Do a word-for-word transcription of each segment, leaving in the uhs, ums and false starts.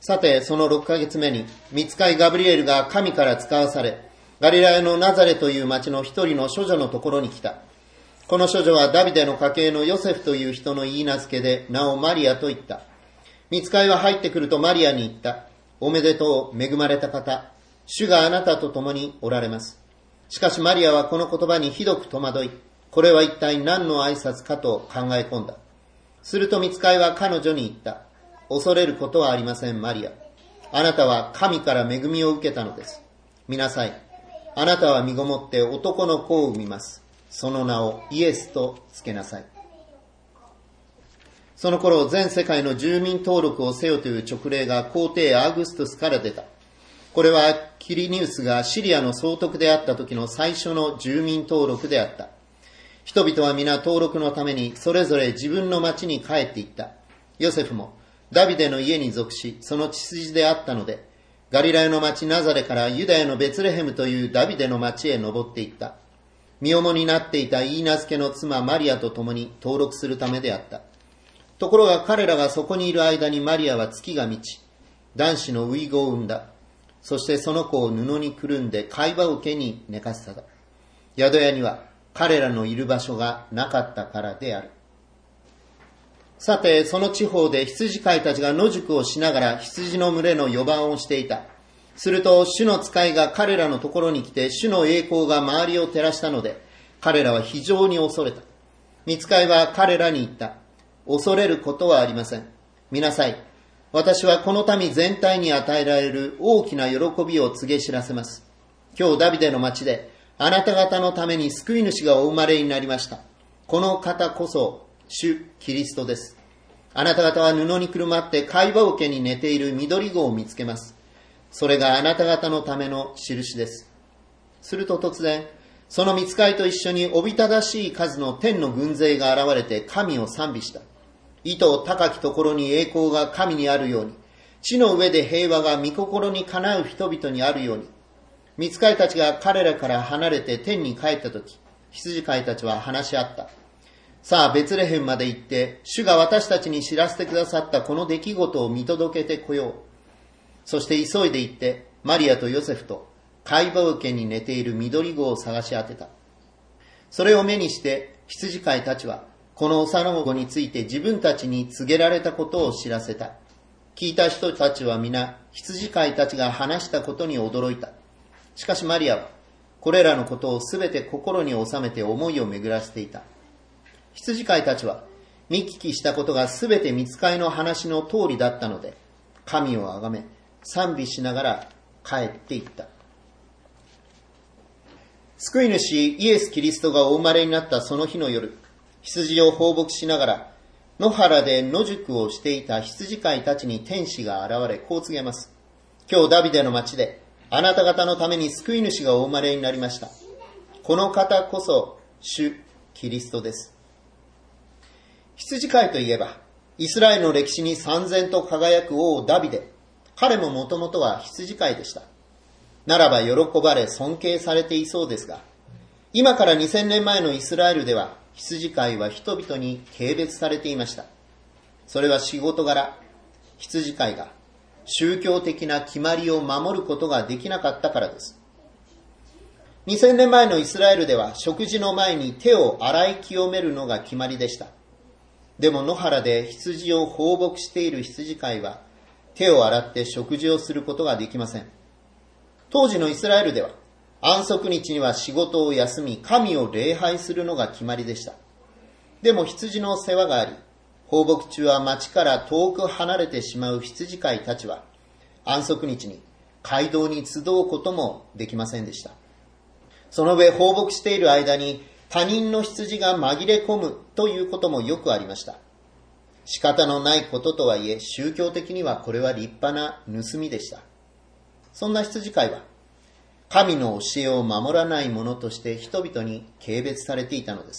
さて、そのろっかげつめに、御使いガブリエルが神から使わされ、ガリラヤのナザレという町の一人の処女のところに来た。この処女はダビデの家系のヨセフという人の言い名付けで、名をマリアと言った。御使いは入ってくるとマリアに言った。おめでとう、恵まれた方。主があなたと共におられます。しかしマリアはこの言葉にひどく戸惑い、これは一体何の挨拶かと考え込んだ。すると御使いは彼女に言った。恐れることはありません、マリア。あなたは神から恵みを受けたのです。見なさい。あなたは身ごもって男の子を産みます。その名をイエスとつけなさい。その頃、全世界の住民登録をせよという勅令が皇帝アーグストゥスから出た。これはキリニウスがシリアの総督であった時の最初の住民登録であった。人々は皆登録のためにそれぞれ自分の町に帰っていった。ヨセフもダビデの家に属し、その血筋であったので、ガリラヤの町ナザレからユダヤのベツレヘムというダビデの町へ登っていった。身重になっていたイーナスケの妻マリアと共に登録するためであった。ところが彼らがそこにいる間にマリアは月が満ち、男子の遺子を産んだ。そしてその子を布にくるんで貝羽桶に寝かせた。宿屋には彼らのいる場所がなかったからである。さて、その地方で羊飼いたちが野宿をしながら羊の群れの予番をしていた。すると主の使いが彼らのところに来て、主の栄光が周りを照らしたので、彼らは非常に恐れた。御使いは彼らに言った。恐れることはありません。見なさい。私はこの民全体に与えられる大きな喜びを告げ知らせます。今日ダビデの町であなた方のために救い主がお生まれになりました。この方こそ主キリストです。あなた方は布にくるまって貝羽桶に寝ている緑子を見つけます。それがあなた方のための印です。すると突然、その御使いと一緒におびただしい数の天の軍勢が現れて神を賛美した。意図高きところに栄光が神にあるように、地の上で平和が御心にかなう人々にあるように。御使いたちが彼らから離れて天に帰ったとき、羊飼いたちは話し合った。さあ、ベツレヘムまで行って、主が私たちに知らせてくださったこの出来事を見届けてこよう。そして急いで行って、マリアとヨセフと貝羽桶に寝ている緑子を探し当てた。それを目にして、羊飼いたちは、この幼子について自分たちに告げられたことを知らせた。聞いた人たちは皆、羊飼いたちが話したことに驚いた。しかしマリアは、これらのことをすべて心に収めて思いを巡らせていた。羊飼いたちは、見聞きしたことがすべて御使いの話の通りだったので、神をあがめ、賛美しながら帰っていった。救い主イエス・キリストがお生まれになったその日の夜、羊を放牧しながら野原で野宿をしていた羊飼いたちに天使が現れこう告げます。今日ダビデの町であなた方のために救い主がお生まれになりました。この方こそ主キリストです。羊飼いといえばイスラエルの歴史に燦然と輝く王ダビデ。彼ももともとは羊飼いでした。ならば喜ばれ尊敬されていそうですが、今からにせんねんまえのイスラエルでは羊飼いは人々に軽蔑されていました。それは仕事柄、羊飼いが宗教的な決まりを守ることができなかったからです。にせんねんまえのイスラエルでは食事の前に手を洗い清めるのが決まりでした。でも野原で羊を放牧している羊飼いは手を洗って食事をすることができません。当時のイスラエルでは安息日には仕事を休み、神を礼拝するのが決まりでした。でも羊の世話があり、放牧中は町から遠く離れてしまう羊飼いたちは、安息日に街道に集うこともできませんでした。その上放牧している間に他人の羊が紛れ込むということもよくありました。仕方のないこととはいえ、宗教的にはこれは立派な盗みでした。そんな羊飼いは、神の教えを守らない者として人々に軽蔑されていたのです。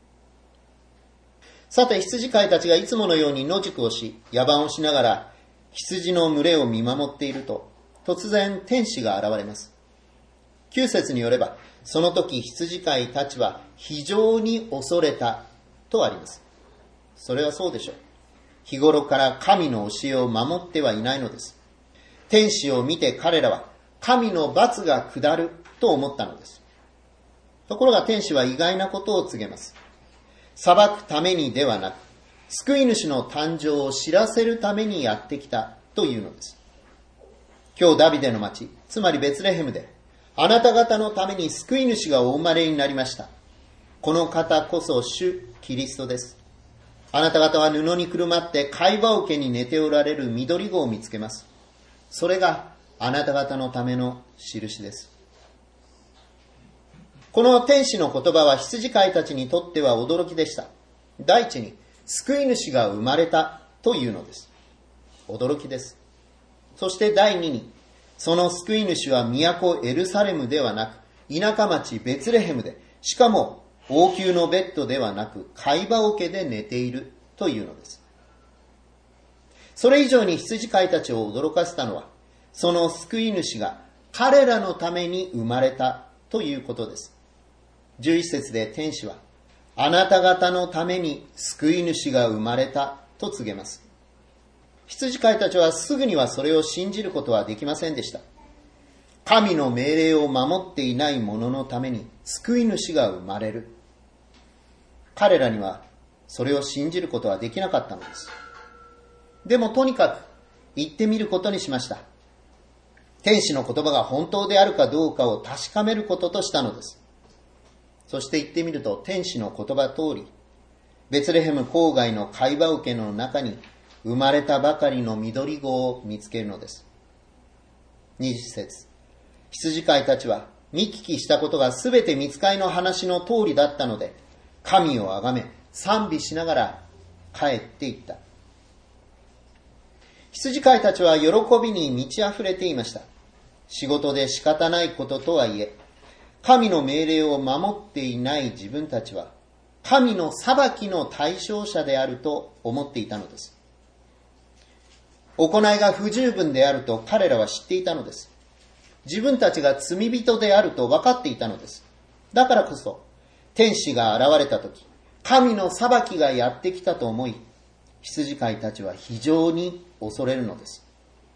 さて、羊飼いたちがいつものように野宿をし、野番をしながら羊の群れを見守っていると、突然天使が現れます。きゅう節によれば、その時羊飼いたちは非常に恐れたとあります。それはそうでしょう。 日頃から神の教えを守ってはいないのです。天使を見て彼らは神の罰が下ると思ったのです。ところが天使は意外なことを告げます。裁くためにではなく、救い主の誕生を知らせるためにやってきたというのです。今日ダビデの町、つまりベツレヘムで、あなた方のために救い主がお生まれになりました。この方こそ主キリストです。あなた方は布にくるまって貝羽桶に寝ておられる緑子を見つけます。それがあなた方のための印です。この天使の言葉は羊飼いたちにとっては驚きでした。第一に、救い主が生まれたというのです。驚きです。そして第二に、その救い主は都エルサレムではなく、田舎町ベツレヘムで、しかも王宮のベッドではなく、貝羽桶で寝ているというのです。それ以上に羊飼いたちを驚かせたのは、その救い主が彼らのために生まれたということです。じゅういち節で天使は、あなた方のために救い主が生まれたと告げます。羊飼いたちはすぐにはそれを信じることはできませんでした。神の命令を守っていない者のために救い主が生まれる。彼らにはそれを信じることはできなかったのです。でもとにかく言ってみることにしました。天使の言葉が本当であるかどうかを確かめることとしたのです。そして言ってみると天使の言葉通り、ベツレヘム郊外の貝羽桶の中に生まれたばかりの緑子を見つけるのです。にじゅっ節、羊飼いたちは見聞きしたことがすべて御使いの話の通りだったので、神をあがめ賛美しながら帰っていった。羊飼いたちは喜びに満ち溢れていました。仕事で仕方ないこととはいえ、神の命令を守っていない自分たちは、神の裁きの対象者であると思っていたのです。行いが不十分であると彼らは知っていたのです。自分たちが罪人であると分かっていたのです。だからこそ、天使が現れたとき、神の裁きがやってきたと思い、羊飼いたちは非常に恐れるのです。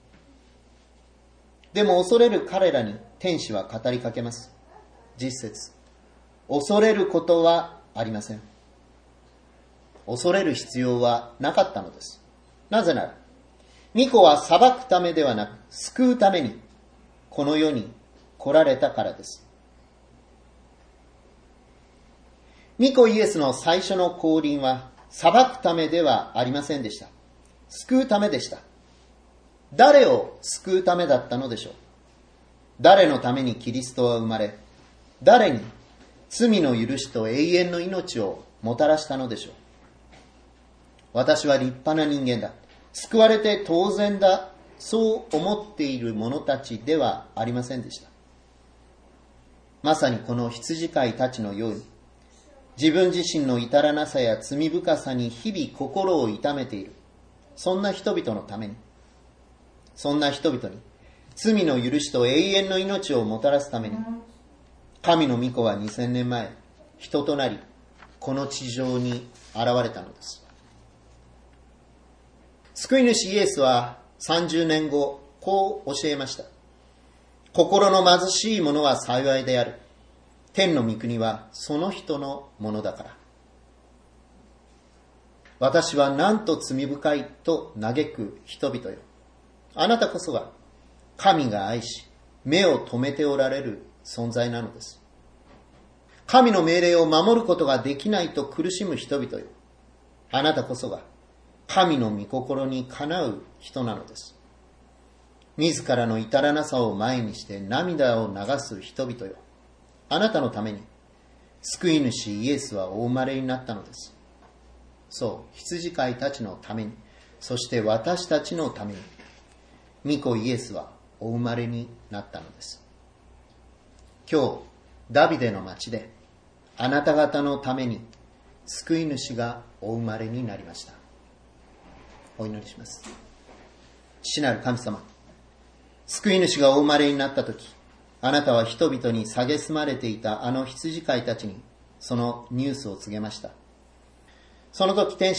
でも恐れる彼らに天使は語りかけます。じゅっ節、恐れることはありません。恐れる必要はなかったのです。なぜなら、御子は裁くためではなく救うためにこの世に来られたからです。御子イエスの最初の降臨は裁くためではありませんでした。救うためでした。誰を救うためだったのでしょう。誰のためにキリストは生まれ、誰に罪の許しと永遠の命をもたらしたのでしょう。私は立派な人間だ。救われて当然だ。そう思っている者たちではありませんでした。まさにこの羊飼いたちのように、自分自身の至らなさや罪深さに日々心を痛めている。そんな人々のために、そんな人々に罪の許しと永遠の命をもたらすために、神の御子はにせんねんまえ、人となり、この地上に現れたのです。救い主イエスはさんじゅうねんご、こう教えました。心の貧しい者は幸いである。天の御国はその人のものだから。私はなんと罪深いと嘆く人々よ。あなたこそが神が愛し、目を留めておられる存在なのです。神の命令を守ることができないと苦しむ人々よ。あなたこそが神の御心にかなう人なのです。自らの至らなさを前にして涙を流す人々よ。あなたのために救い主イエスはお生まれになったのです。そう、羊飼いたちのために、そして私たちのために、御子イエスはお生まれになったのです。今日、ダビデの町で、あなた方のために救い主がお生まれになりました。お祈りします。父なる神様、救い主がお生まれになったとき、あなたは人々に蔑まれていたあの羊飼いたちにそのニュースを告げました。その時天使は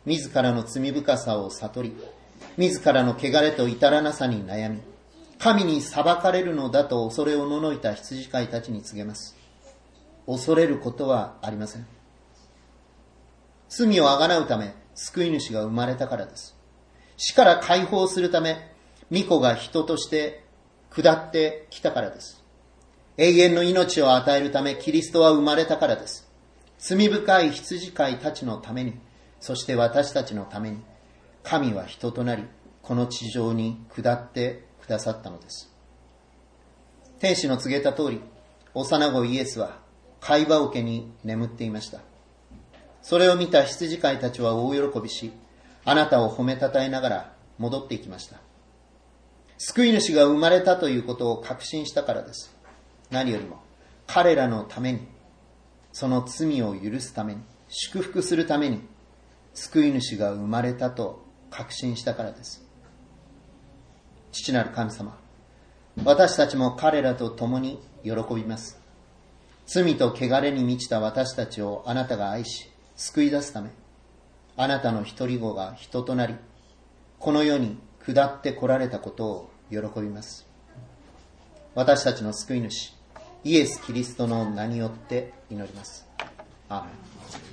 自らの罪深さを悟り、自らの汚れと至らなさに悩み、神に裁かれるのだと恐れおののいた羊飼いたちに告げます。恐れることはありません。罪をあがなうため救い主が生まれたからです。死から解放するため御子が人として下ってきたからです。永遠の命を与えるためキリストは生まれたからです。罪深い羊飼いたちのために、そして私たちのために、神は人となり、この地上に下ってくださったのです。天使の告げた通り、幼子イエスは貝羽桶に眠っていました。それを見た羊飼いたちは大喜びし、あなたを褒めたたえながら戻っていきました。救い主が生まれたということを確信したからです。何よりも彼らのために、その罪を許すために、祝福するために、救い主が生まれたと確信したからです。父なる神様、私たちも彼らと共に喜びます。罪と汚れに満ちた私たちをあなたが愛し、救い出すため、あなたの一人子が人となり、この世に下って来られたことを喜びます。私たちの救い主、イエス・キリストの名によって祈ります。アーメン。